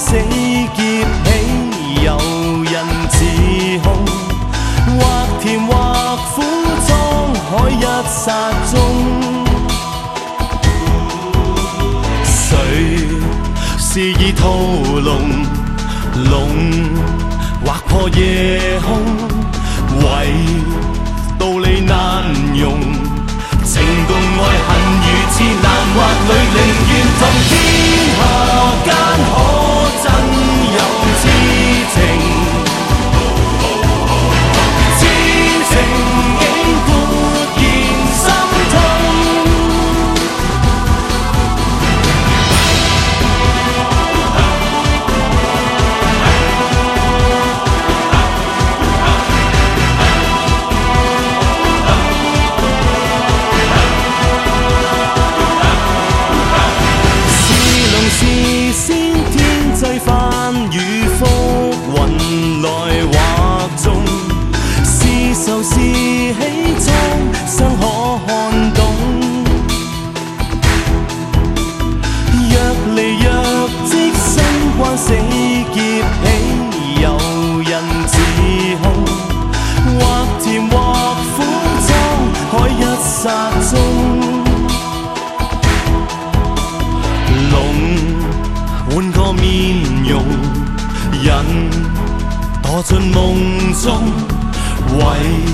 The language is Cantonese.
死劫起，有人自控，或甜或苦，滄海一剎中。誰是以屠龍，龍劃破夜空，唯道理難容。情共愛恨如此難畫裏，寧願同天下間可真有痴情，痴情竟豁然心痛。是先天際翻與覆，雲來畫中，是愁是喜蒼生可看懂。若離若即身關死劫起，有人自控，或甜或苦，滄海一剎中。換個面容，人墮進夢中，唯